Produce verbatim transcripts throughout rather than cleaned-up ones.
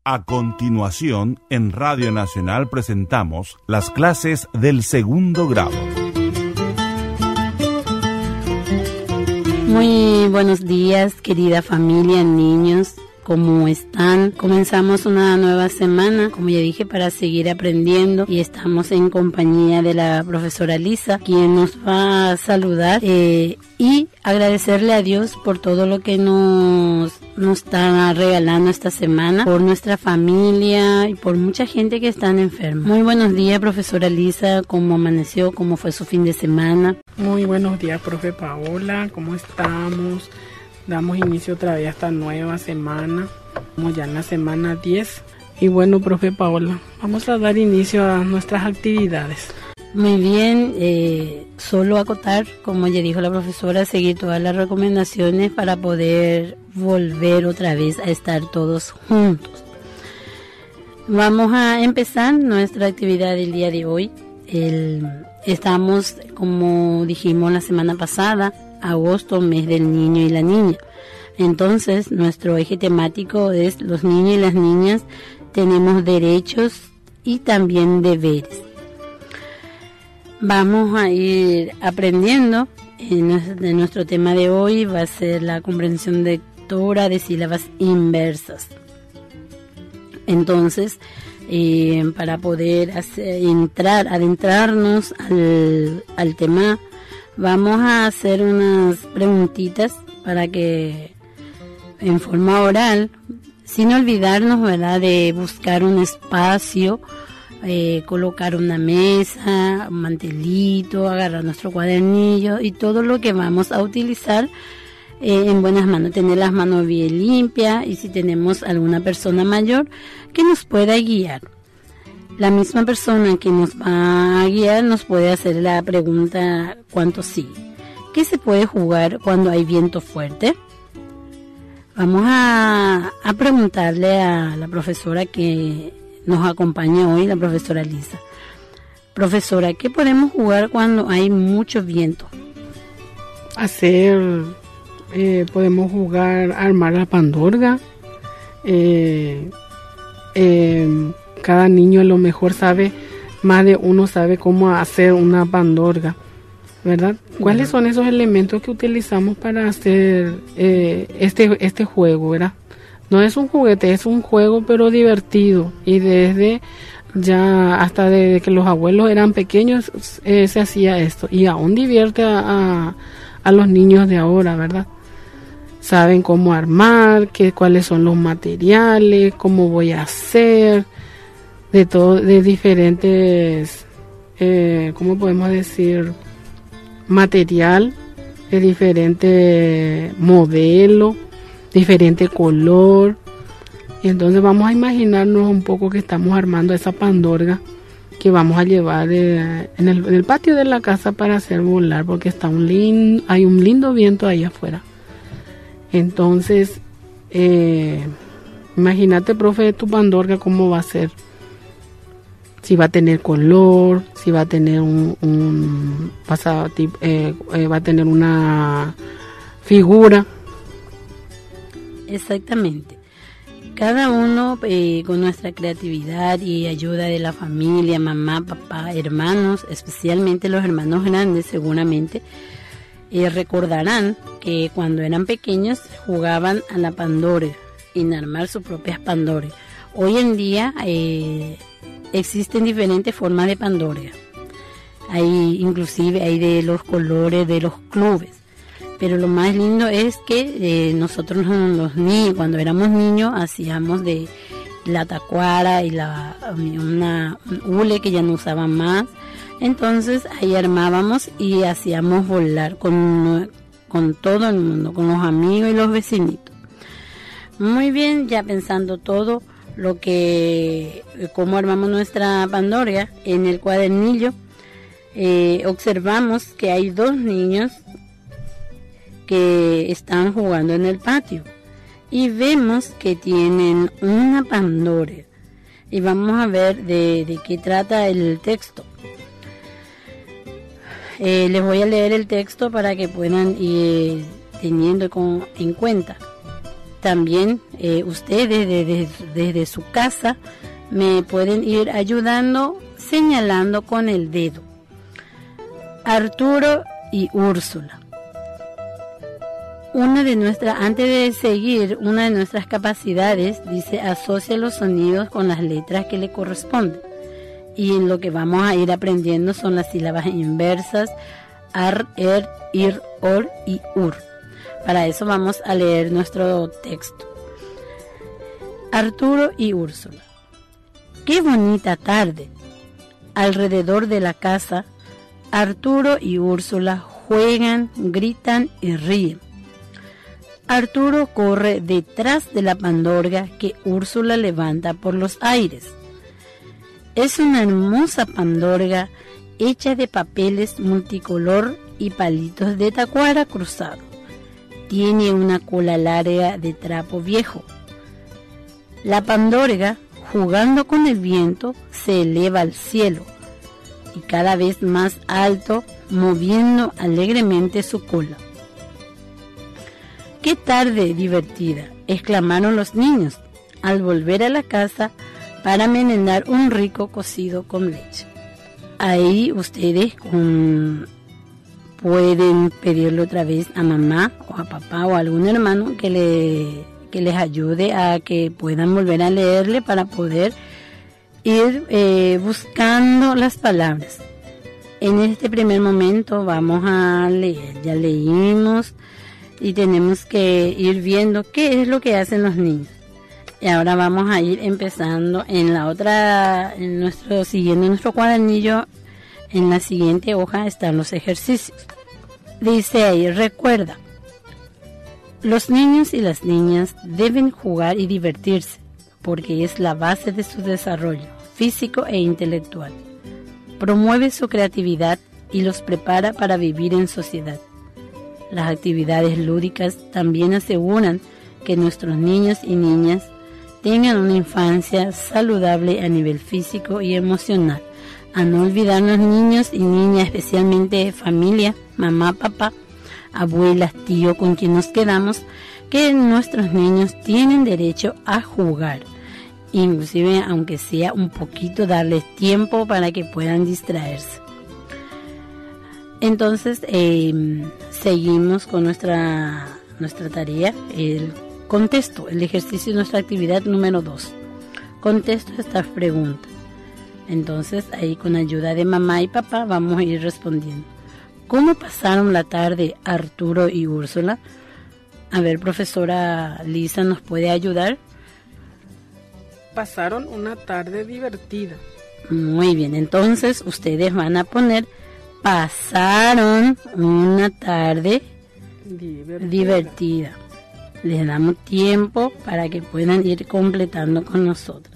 A continuación, en Radio Nacional presentamos las clases del segundo grado. Muy buenos días, querida familia, niños. ¿Cómo están? Comenzamos una nueva semana, como ya dije, para seguir aprendiendo, y estamos en compañía de la profesora Lisa, quien nos va a saludar eh, y agradecerle a Dios por todo lo que nos, nos está regalando esta semana, por nuestra familia y por mucha gente que está enferma. Muy buenos días, profesora Lisa. ¿Cómo amaneció? ¿Cómo fue su fin de semana? Muy buenos días, profe Paola. ¿Cómo estamos? Damos inicio otra vez a esta nueva semana, como ya en la semana diez. Y bueno, profe Paola, vamos a dar inicio a nuestras actividades. Muy bien, eh, solo acotar, como ya dijo la profesora, seguir todas las recomendaciones para poder volver otra vez a estar todos juntos. Vamos a empezar nuestra actividad del día de hoy. El, estamos, como dijimos la semana pasada, agosto, mes del niño y la niña. Entonces, nuestro eje temático es los niños y las niñas tenemos derechos y también deberes. Vamos a ir aprendiendo. En nuestro tema de hoy va a ser la comprensión lectora de sílabas inversas. Entonces, eh, para poder hacer, entrar, adentrarnos al, al tema, vamos a hacer unas preguntitas para que en forma oral, sin olvidarnos, ¿verdad?, de buscar un espacio, eh, colocar una mesa, un mantelito, agarrar nuestro cuadernillo y todo lo que vamos a utilizar eh, en buenas manos, tener las manos bien limpias, y si tenemos alguna persona mayor que nos pueda guiar. La misma persona que nos va a guiar nos puede hacer la pregunta ¿cuánto sigue? ¿Qué se puede jugar cuando hay viento fuerte? Vamos a, a preguntarle a la profesora que nos acompaña hoy, la profesora Lisa. Profesora, ¿qué podemos jugar cuando hay mucho viento? Hacer, eh, podemos jugar, armar la pandorga. Eh, eh, Cada niño a lo mejor sabe, más de uno sabe cómo hacer una pandorga, ¿verdad? ¿Cuáles son esos elementos que utilizamos para hacer eh, este, este juego, verdad? No es un juguete, es un juego, pero divertido. Y desde ya, hasta desde que los abuelos eran pequeños, eh, se hacía esto. Y aún divierte a, a, a los niños de ahora, ¿verdad? Saben cómo armar, qué, cuáles son los materiales, cómo voy a hacer... de todo, de diferentes, eh, ¿cómo podemos decir? Material, de diferente modelo, diferente color. Y entonces vamos a imaginarnos un poco que estamos armando esa pandorga que vamos a llevar eh, en, el, en el patio de la casa para hacer volar, porque está un lindo, hay un lindo viento ahí afuera. Entonces, eh, imagínate, profe, tu pandorga cómo va a ser. Si va a tener color, si va a tener un, un pasa, eh, eh, va a tener una figura. Exactamente. Cada uno eh, con nuestra creatividad y ayuda de la familia, mamá, papá, hermanos, especialmente los hermanos grandes, seguramente eh, recordarán que cuando eran pequeños jugaban a la pandora, en armar sus propias pandoras. Hoy en día eh, existen diferentes formas de pandora. Hay inclusive hay de los colores de los clubes. Pero lo más lindo es que eh, nosotros los niños, cuando éramos niños, hacíamos de la tacuara y la una un hule que ya no usaban más. Entonces ahí armábamos y hacíamos volar con, con todo el mundo, con los amigos y los vecinitos. Muy bien, ya pensando todo lo que, cómo armamos nuestra pandora, en el cuadernillo eh, observamos que hay dos niños que están jugando en el patio y vemos que tienen una pandora y vamos a ver de, de qué trata el texto. Eh, les voy a leer el texto para que puedan ir teniendo con, en cuenta. también eh, ustedes desde, desde su casa me pueden ir ayudando señalando con el dedo. Arturo y Úrsula. Una de nuestras, antes de seguir, una de nuestras capacidades dice asocia los sonidos con las letras que le corresponden. Y en lo que vamos a ir aprendiendo son las sílabas inversas, ar, er, ir, or y ur. Para eso vamos a leer nuestro texto. Arturo y Úrsula. ¡Qué bonita tarde! Alrededor de la casa, Arturo y Úrsula juegan, gritan y ríen. Arturo corre detrás de la pandorga que Úrsula levanta por los aires. Es una hermosa pandorga hecha de papeles multicolor y palitos de tacuara cruzado. Tiene una cola larga de trapo viejo. La pandorga, jugando con el viento, se eleva al cielo y cada vez más alto, moviendo alegremente su cola. ¡Qué tarde divertida!, exclamaron los niños al volver a la casa para merendar un rico cocido con leche. Ahí ustedes con, pueden pedirle otra vez a mamá o a papá o a algún hermano que, le, que les ayude a que puedan volver a leerle para poder ir eh, buscando las palabras. En este primer momento vamos a leer, ya leímos y tenemos que ir viendo qué es lo que hacen los niños. Y ahora vamos a ir empezando en la otra, en nuestro, siguiendo nuestro cuadernillo, en la siguiente hoja están los ejercicios. Dice ahí, recuerda, los niños y las niñas deben jugar y divertirse, porque es la base de su desarrollo físico e intelectual. Promueve su creatividad y los prepara para vivir en sociedad. Las actividades lúdicas también aseguran que nuestros niños y niñas tengan una infancia saludable a nivel físico y emocional. A no olvidar los niños y niñas, especialmente familia, mamá, papá, abuelas, tío, con quien nos quedamos, que nuestros niños tienen derecho a jugar. Inclusive, aunque sea un poquito, darles tiempo para que puedan distraerse. Entonces, eh, seguimos con nuestra, nuestra tarea, el contesto, el ejercicio de nuestra actividad número dos. Contesto estas preguntas. Entonces, ahí con ayuda de mamá y papá vamos a ir respondiendo. ¿Cómo pasaron la tarde Arturo y Úrsula? A ver, profesora Lisa, ¿nos puede ayudar? Pasaron una tarde divertida. Muy bien, entonces ustedes van a poner pasaron una tarde divertida. divertida. Les damos tiempo para que puedan ir completando con nosotros.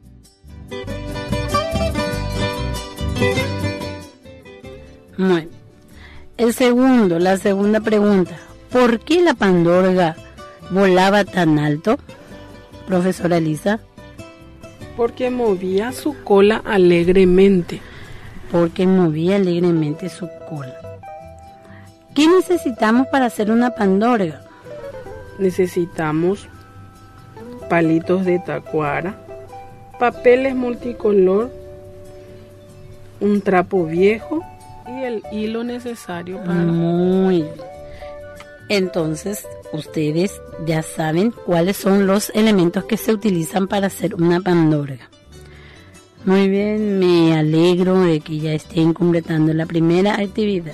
Muy bien. El segundo, la segunda pregunta. ¿Por qué la pandorga volaba tan alto? Profesora Lisa. Porque movía su cola alegremente. Porque movía alegremente su cola. ¿Qué necesitamos para hacer una pandorga? Necesitamos palitos de tacuara, papeles multicolor, un trapo viejo y el hilo necesario para... Muy bien. Entonces, ustedes ya saben cuáles son los elementos que se utilizan para hacer una pandorga. Muy bien, me alegro de que ya estén completando la primera actividad.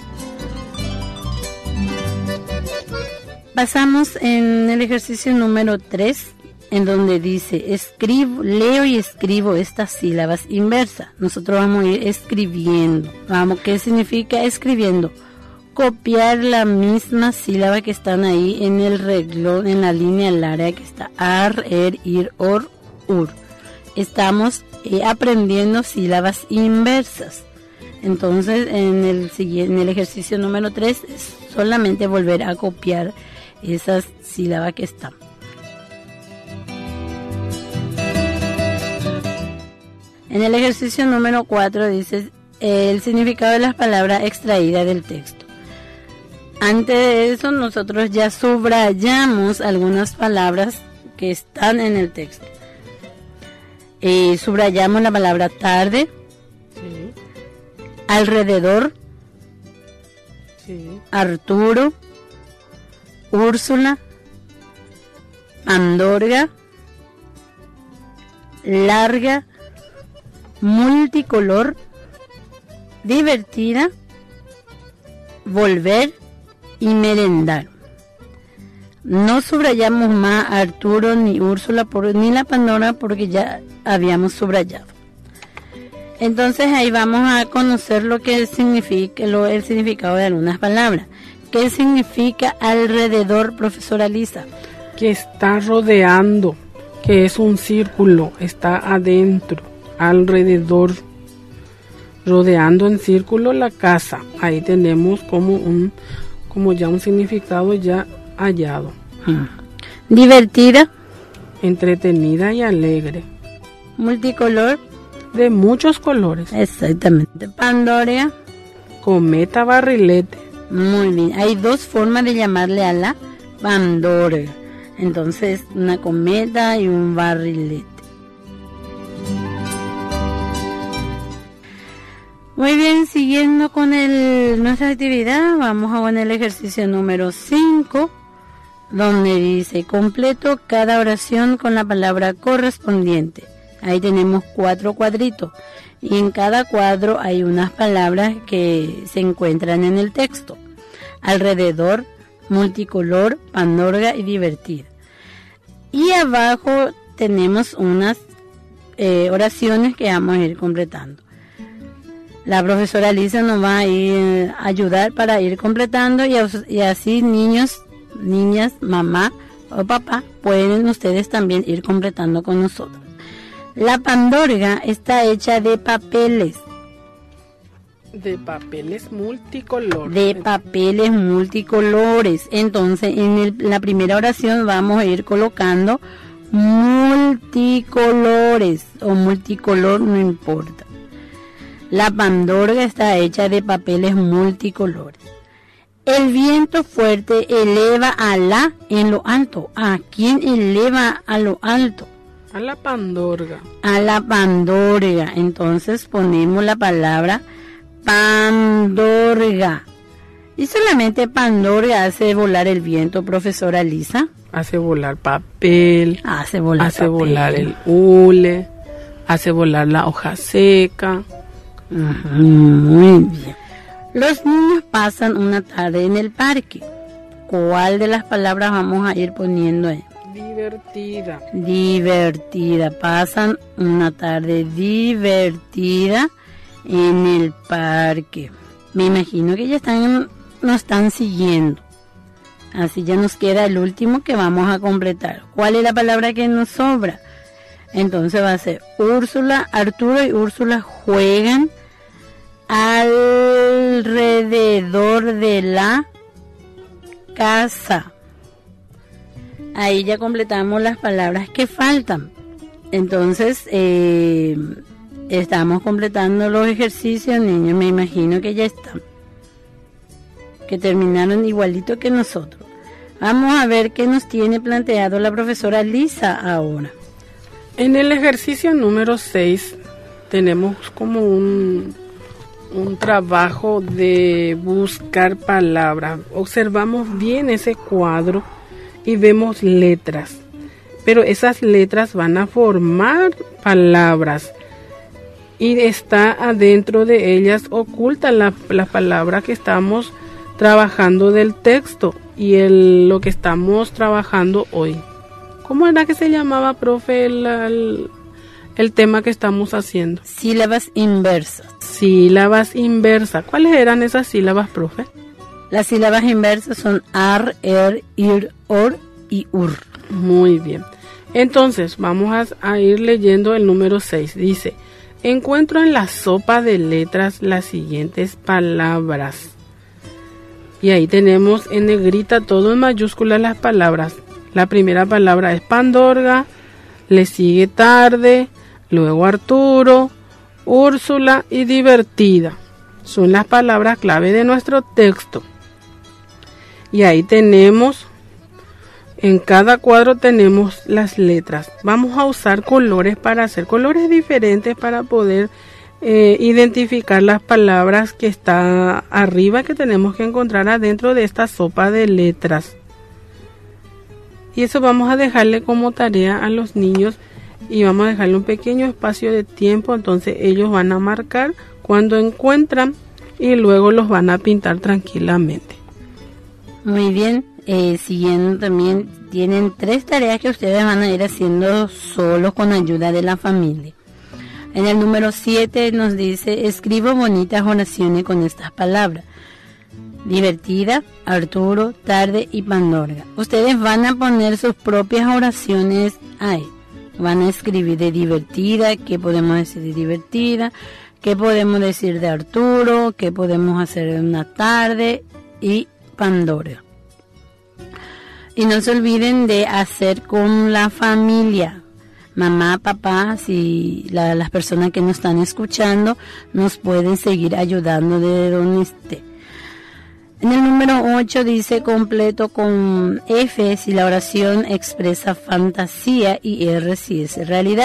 Pasamos en el ejercicio número tres, en donde dice, escribo, leo y escribo estas sílabas inversas. Nosotros vamos a ir escribiendo. Vamos, ¿qué significa escribiendo? Copiar la misma sílaba que están ahí en el renglón, en la línea larga que está ar, er, ir, or, ur. Estamos eh, aprendiendo sílabas inversas. Entonces, en el, en el ejercicio número tres es solamente volver a copiar esas sílabas que están. En el ejercicio número cuatro dice el significado de las palabras extraídas del texto. Antes de eso, nosotros ya subrayamos algunas palabras que están en el texto. Eh, subrayamos la palabra tarde, Sí. alrededor, Sí. Arturo, Úrsula, Pandorga, larga, multicolor, divertida, volver y merendar. No subrayamos más a Arturo ni Úrsula por, ni la Pandora porque ya habíamos subrayado. Entonces ahí vamos a conocer lo que significa, lo, el significado de algunas palabras. ¿Qué significa alrededor, profesora Lisa? Que está rodeando, que es un círculo, está adentro, alrededor, rodeando en círculo la casa. Ahí tenemos como un, como ya un significado ya hallado. Hmm. Divertida, Entretenida y alegre, multicolor, de muchos colores. exactamente. Pandora, Cometa barrilete. muy bien. Hay dos formas de llamarle a la Pandora. Entonces, una cometa y un barrilete. Muy bien, siguiendo con el, nuestra actividad, vamos a con el ejercicio número cinco, donde dice, completo cada oración con la palabra correspondiente. Ahí tenemos cuatro cuadritos y en cada cuadro hay unas palabras que se encuentran en el texto. Alrededor, multicolor, pandorga y divertida. Y abajo tenemos unas eh, oraciones que vamos a ir completando. La profesora Lisa nos va a ir a ayudar para ir completando y, y así niños, niñas, mamá o papá pueden ustedes también ir completando con nosotros. La pandorga está hecha de papeles. De papeles multicolores. De papeles multicolores. Entonces, en el, la primera oración vamos a ir colocando multicolores o multicolor, no importa. La pandorga está hecha de papeles multicolores. El viento fuerte eleva a la en lo alto. ¿A quién eleva a lo alto? A la pandorga. A la pandorga. Entonces ponemos la palabra pandorga. Y solamente pandorga hace volar el viento, profesora Lisa. Hace volar papel. Hace volar hace papel. volar el hule. Hace volar la hoja seca. Ajá, muy bien. Los niños pasan una tarde en el parque. ¿Cuál de las palabras vamos a ir poniendo ahí? Divertida. Divertida. Pasan una tarde divertida en el parque. Me imagino que ya están, nos están siguiendo. Así ya nos queda el último que vamos a completar. ¿Cuál es la palabra que nos sobra? Entonces va a ser Úrsula, Arturo y Úrsula juegan alrededor de la casa. Ahí ya completamos las palabras que faltan. Entonces, eh, estamos completando los ejercicios, niños. Me imagino que ya están. Que terminaron igualito que nosotros. Vamos a ver qué nos tiene planteado la profesora Lisa ahora. En el ejercicio número seis tenemos como un, un trabajo de buscar palabras. Observamos bien ese cuadro y vemos letras, pero esas letras van a formar palabras y está adentro de ellas oculta la, la palabra que estamos trabajando del texto y el, lo que estamos trabajando hoy. ¿Cómo era que se llamaba, profe, el, el, el tema que estamos haciendo? Sílabas inversas. Sílabas inversas. ¿Cuáles eran esas sílabas, profe? Las sílabas inversas son ar, er, ir, or y ur. Muy bien. Entonces, vamos a, a ir leyendo el número seis. Dice, encuentro en la sopa de letras las siguientes palabras. Y ahí tenemos en negrita, todo en mayúsculas las palabras. La primera palabra es pandorga, le sigue tarde, luego Arturo, Úrsula y divertida. Son las palabras clave de nuestro texto. Y ahí tenemos En cada cuadro tenemos las letras. Vamos a usar colores para hacer colores diferentes para poder eh, identificar las palabras que está arriba, que tenemos que encontrar adentro de esta sopa de letras. Y eso vamos a dejarle como tarea a los niños y vamos a dejarle un pequeño espacio de tiempo. Entonces ellos van a marcar cuando encuentran y luego los van a pintar tranquilamente. Muy bien. Eh, siguiendo también, tienen tres tareas que ustedes van a ir haciendo solos con ayuda de la familia. En el número siete nos dice: escribo bonitas oraciones con estas palabras: divertida, Arturo, tarde y Pandorga. Ustedes van a poner sus propias oraciones ahí. Van a escribir de divertida, qué podemos decir de divertida, qué podemos decir de Arturo, qué podemos hacer de una tarde y Pandorga. Y no se olviden de hacer con la familia. Mamá, papá, si la, las personas que nos están escuchando nos pueden seguir ayudando de donde esté. En el número ocho dice: completo con F si la oración expresa fantasía y R si es realidad.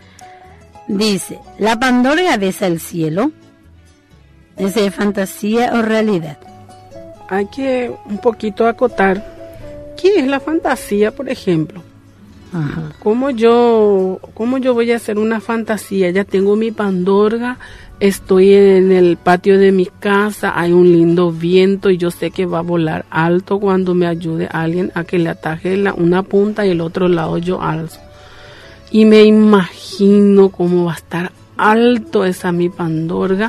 Dice: la Pandorga besa el cielo. ¿Es de fantasía o realidad? Hay que un poquito acotar. ¿Qué es la fantasía, por ejemplo? Ajá. ¿Cómo yo, cómo yo voy a hacer una fantasía? Ya tengo mi Pandorga, estoy en el patio de mi casa, hay un lindo viento y yo sé que va a volar alto cuando me ayude alguien a que le ataje la, una punta y el otro lado yo alzo. Y me imagino cómo va a estar alto esa mi Pandorga,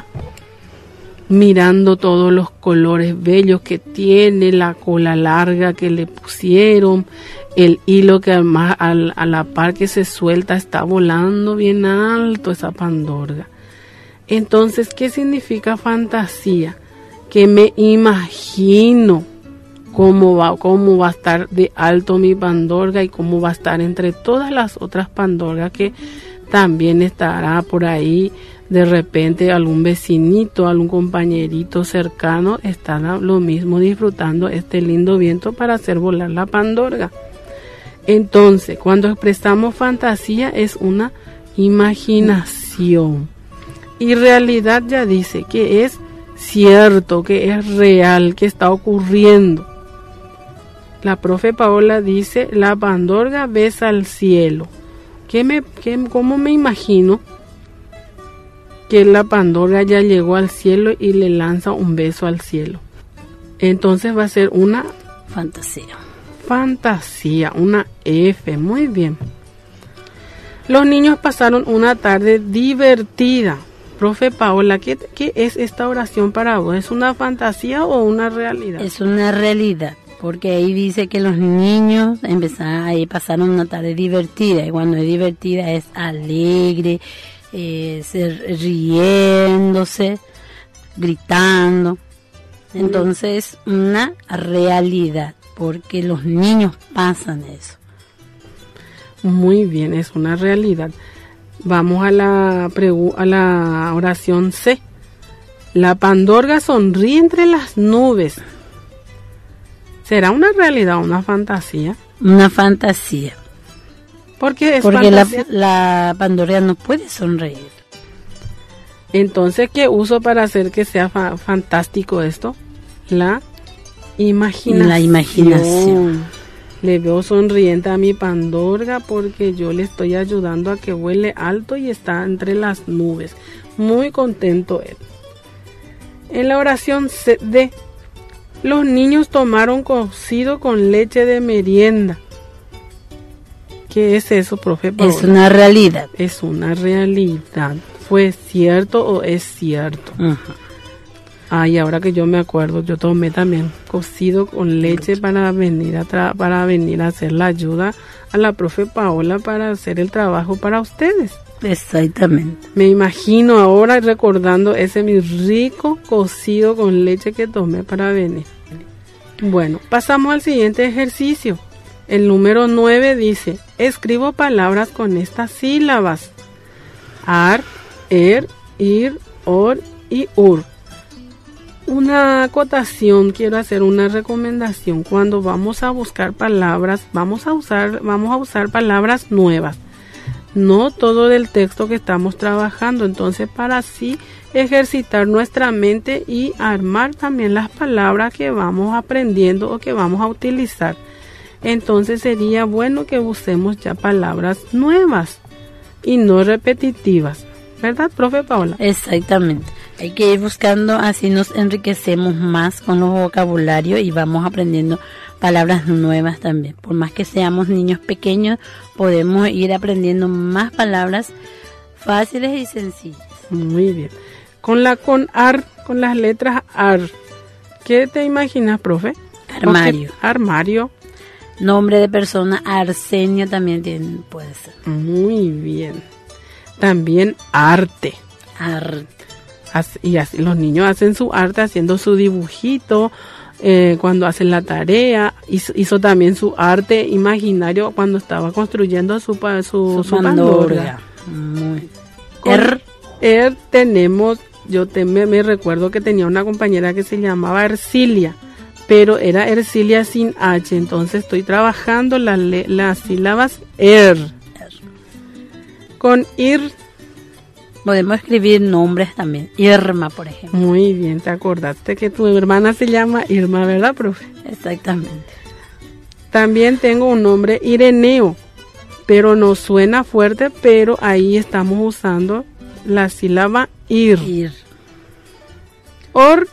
mirando todos los colores bellos que tiene, la cola larga que le pusieron, el hilo que además al, a la par que se suelta está volando bien alto esa Pandorga. Entonces, ¿qué significa fantasía? Que me imagino cómo va, cómo va a estar de alto mi Pandorga y cómo va a estar entre todas las otras Pandorgas que también estará por ahí. De repente algún vecinito, algún compañerito cercano estará lo mismo disfrutando este lindo viento para hacer volar la Pandorga. Entonces, cuando expresamos fantasía es una imaginación. Y realidad ya dice que es cierto, que es real, que está ocurriendo. La profe Paola dice: la Pandorga besa al cielo. ¿Qué me, qué, ¿Cómo me imagino que la Pandorga ya llegó al cielo y le lanza un beso al cielo? Entonces va a ser una fantasía. Fantasía, una F. Muy bien. Los niños pasaron una tarde divertida. Profe Paola, ¿qué, qué es esta oración para vos? ¿Es una fantasía o una realidad? Es una realidad, porque ahí dice que los niños empezaron, ahí pasaron una tarde divertida, y cuando es divertida es alegre, Eh, ser, riéndose, gritando. Entonces, una realidad, porque los niños pasan eso. Muy bien, es una realidad. Vamos a la, pregu- a la oración C. La Pandorga sonríe entre las nubes. ¿Será una realidad o una fantasía? Una fantasía. ¿Por qué es Porque la, fantasía? la Pandorga no puede sonreír. Entonces, ¿qué uso para hacer que sea fa- fantástico esto? La imaginación. La imaginación. Le veo sonriente a mi Pandorga porque yo le estoy ayudando a que vuele alto y está entre las nubes. Muy contento él. En la oración C- D, los niños tomaron cocido con leche de merienda. ¿Qué es eso, profe Paola? Es una realidad. Es una realidad. ¿Fue cierto o es cierto? Uh-huh. Ay, ahora que yo me acuerdo, yo tomé también cocido con leche para venir a tra- para venir a hacer la ayuda a la profe Paola para hacer el trabajo para ustedes. Exactamente. Me imagino ahora recordando ese mi rico cocido con leche que tomé para venir. Bueno, pasamos al siguiente ejercicio. El número nueve dice: escribo palabras con estas sílabas: ar, er, ir, or y ur. una acotación, quiero hacer una recomendación. Cuando vamos a buscar palabras, vamos a usar, vamos a usar palabras nuevas. No todo del texto que estamos trabajando. Entonces, para así ejercitar nuestra mente y armar también las palabras que vamos aprendiendo o que vamos a utilizar. Entonces, sería bueno que usemos ya palabras nuevas y no repetitivas. ¿Verdad, profe Paola? Exactamente. Hay que ir buscando, así nos enriquecemos más con los vocabularios y vamos aprendiendo palabras nuevas también. Por más que seamos niños pequeños, podemos ir aprendiendo más palabras fáciles y sencillas. Muy bien. Con la con ar, con las letras ar, ¿qué te imaginas, profe? Armario. Armario. Nombre de persona, Arsenio también tiene, puede ser. Muy bien. También arte. Arte. Y así los niños hacen su arte haciendo su dibujito eh, cuando hacen la tarea. Hizo, hizo también su arte imaginario cuando estaba construyendo su su, su, su pandorga. Muy. Er, er tenemos, yo te, me, me recuerdo que tenía una compañera que se llamaba Ercilia, pero era Ercilia sin H, entonces estoy trabajando la, las sílabas er. er. Con ir podemos escribir nombres también. Irma, por ejemplo. Muy bien, te acordaste que tu hermana se llama Irma, ¿verdad, profe? Exactamente. También tengo un nombre Ireneo, pero no suena fuerte, pero ahí estamos usando la sílaba ir. Ir. Or,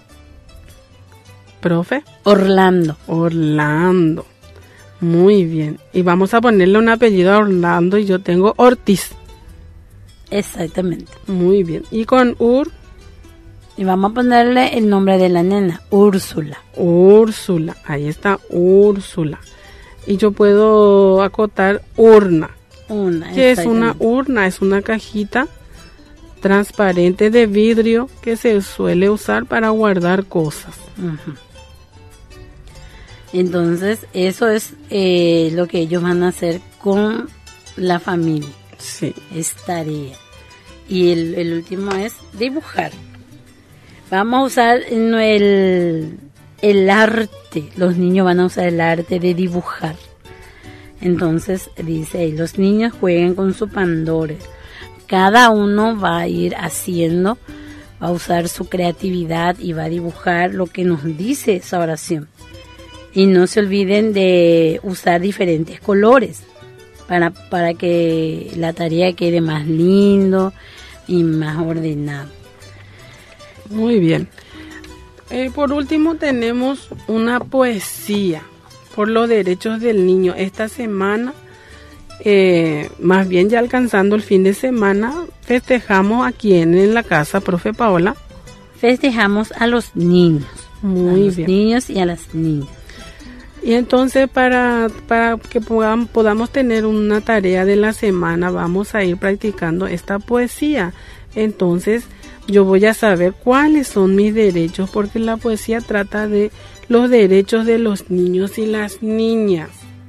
profe. Orlando. Orlando. Muy bien. Y vamos a ponerle un apellido a Orlando y yo tengo Ortiz. Exactamente. Muy bien. Y con Ur. Y vamos a ponerle el nombre de la nena, Úrsula. Úrsula. Ahí está, Úrsula. Y yo puedo acotar urna. Una. ¿Qué es una urna? Es una cajita transparente de vidrio que se suele usar para guardar cosas. Uh-huh. Entonces, eso es eh, lo que ellos van a hacer con la familia. Sí. Es tarea. Y el, el último es dibujar. Vamos a usar el, el arte. Los niños van a usar el arte de dibujar. Entonces, dice ahí, los niños jueguen con su pandora. Cada uno va a ir haciendo, va a usar su creatividad y va a dibujar lo que nos dice esa oración. Y no se olviden de usar diferentes colores. Para, para que la tarea quede más lindo y más ordenada. Muy bien. Eh, por último tenemos una poesía por los derechos del niño. Esta semana, eh, más bien ya alcanzando el fin de semana, festejamos aquí en, en la casa, profe Paola. Festejamos a los niños. Muy a los bien. niños y a las niñas. Y entonces para, para que podamos, podamos tener una tarea de la semana, vamos a ir practicando esta poesía. Entonces yo voy a saber cuáles son mis derechos, porque la poesía trata de los derechos de los niños y las niñas.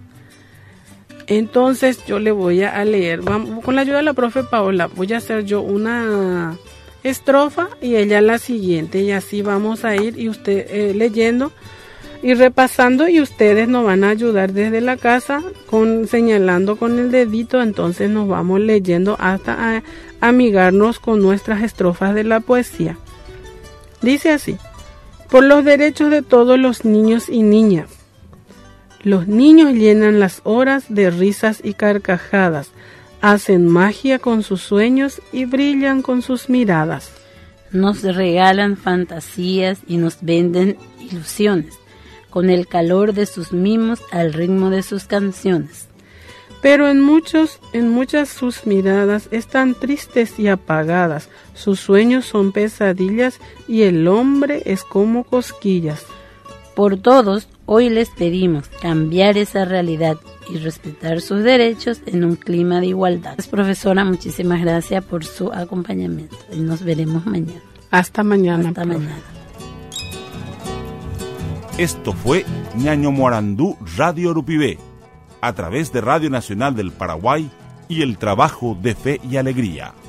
Entonces yo le voy a leer, vamos, con la ayuda de la profe Paola, voy a hacer yo una estrofa y ella la siguiente, y así vamos a ir y usted eh, leyendo y repasando, y ustedes nos van a ayudar desde la casa con señalando con el dedito. Entonces nos vamos leyendo hasta a, amigarnos con nuestras estrofas de la poesía. Dice así: por los derechos de todos los niños y niñas. Los niños llenan las horas de risas y carcajadas, hacen magia con sus sueños y brillan con sus miradas. Nos regalan fantasías y nos venden ilusiones, con el calor de sus mimos al ritmo de sus canciones. Pero en muchos, en muchas sus miradas están tristes y apagadas, sus sueños son pesadillas y el hombre es como cosquillas. Por todos, hoy les pedimos cambiar esa realidad y respetar sus derechos en un clima de igualdad. Profesora, muchísimas gracias por su acompañamiento y nos veremos mañana. Hasta mañana. Hasta profe. mañana. Esto fue Ñaño Morandú Radio Urupibé, a través de Radio Nacional del Paraguay y el trabajo de Fe y Alegría.